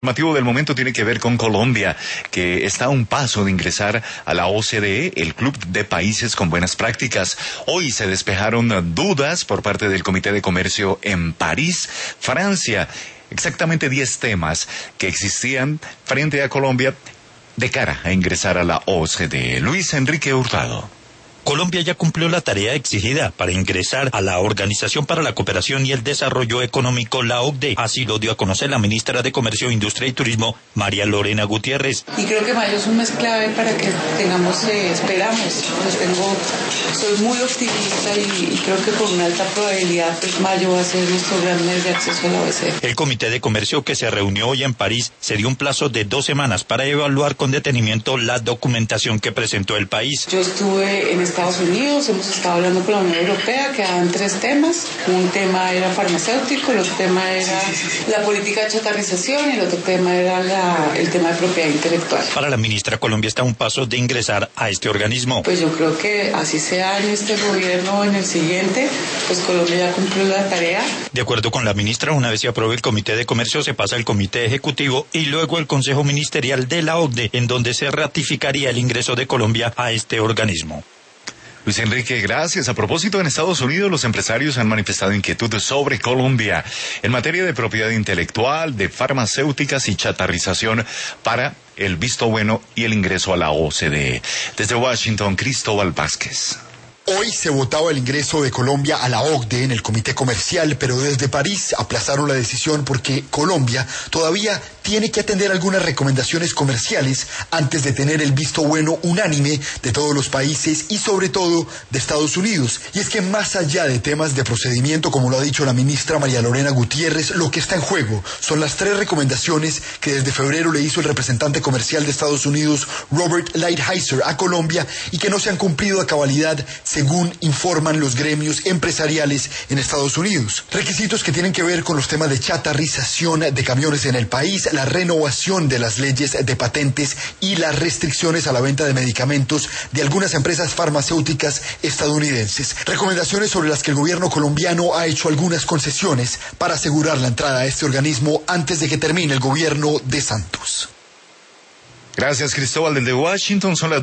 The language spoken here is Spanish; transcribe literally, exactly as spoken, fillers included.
El motivo del momento tiene que ver con Colombia, que está a un paso de ingresar a la O C D E, el Club de Países con Buenas Prácticas. Hoy se despejaron dudas por parte del Comité de Comercio en París, Francia. Exactamente diez temas que existían frente a Colombia de cara a ingresar a la O C D E. Luis Enrique Hurtado. Colombia ya cumplió la tarea exigida para ingresar a la Organización para la Cooperación y el Desarrollo Económico, la O C D E. Así lo dio a conocer la ministra de Comercio, Industria y Turismo, María Lorena Gutiérrez. Y creo que mayo es un mes clave para que tengamos, eh, esperamos, pues tengo, soy muy optimista y, y creo que con una alta probabilidad, pues mayo va a ser nuestro gran mes de acceso a la O E C D. El Comité de Comercio, que se reunió hoy en París, se dio un plazo de dos semanas para evaluar con detenimiento la documentación que presentó el país. Yo estuve en Estados Unidos, hemos estado hablando con la Unión Europea, quedaban tres temas. Un tema era farmacéutico, el otro tema era la política de chatarrización y el otro tema era la, el tema de propiedad intelectual. Para la ministra, Colombia está a un paso de ingresar a este organismo. Pues yo creo que así sea en este gobierno o en el siguiente, pues Colombia ya cumplió la tarea. De acuerdo con la ministra, una vez se apruebe el Comité de Comercio, se pasa al Comité Ejecutivo y luego el Consejo Ministerial de la O C D E, en donde se ratificaría el ingreso de Colombia a este organismo. Luis Enrique, gracias. A propósito, en Estados Unidos los empresarios han manifestado inquietud sobre Colombia en materia de propiedad intelectual, de farmacéuticas y chatarrización para el visto bueno y el ingreso a la O C D E. Desde Washington, Cristóbal Vázquez. Hoy se votaba el ingreso de Colombia a la O C D E en el Comité Comercial, pero desde París aplazaron la decisión porque Colombia todavía tiene que atender algunas recomendaciones comerciales antes de tener el visto bueno unánime de todos los países y sobre todo de Estados Unidos. Y es que más allá de temas de procedimiento, como lo ha dicho la ministra María Lorena Gutiérrez, lo que está en juego son las tres recomendaciones que desde febrero le hizo el representante comercial de Estados Unidos, Robert Lighthizer, a Colombia y que no se han cumplido a cabalidad, según informan los gremios empresariales en Estados Unidos. Requisitos que tienen que ver con los temas de chatarrización de camiones en el país, la renovación de las leyes de patentes y las restricciones a la venta de medicamentos de algunas empresas farmacéuticas estadounidenses. Recomendaciones sobre las que el gobierno colombiano ha hecho algunas concesiones para asegurar la entrada a este organismo antes de que termine el gobierno de Santos. Gracias, Cristóbal. Desde Washington son las